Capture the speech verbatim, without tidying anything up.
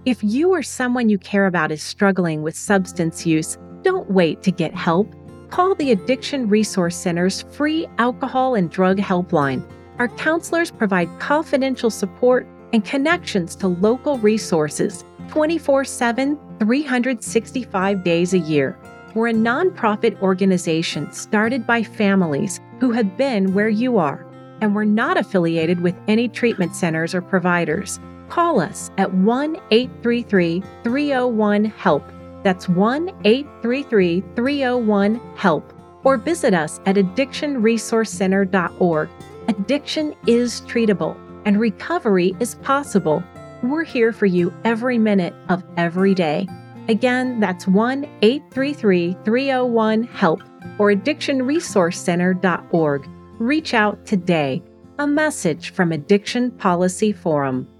If you or someone you care about is struggling with substance use, don't wait to get help. Call the Addiction Resource Center's free alcohol and drug helpline. Our counselors provide confidential support and connections to local resources twenty-four seven, three hundred sixty-five days a year. We're a nonprofit organization started by families who have been where you are, and we're not affiliated with any treatment centers or providers. Call us at one eight three three, three oh one, HELP. That's one eight three three, three oh one, HELP. Or visit us at addiction resource center dot org. Addiction is treatable, and recovery is possible. We're here for you every minute of every day. Again, that's one eight three three, three oh one, HELP or addiction resource center dot org. Reach out today. A message from Addiction Policy Forum.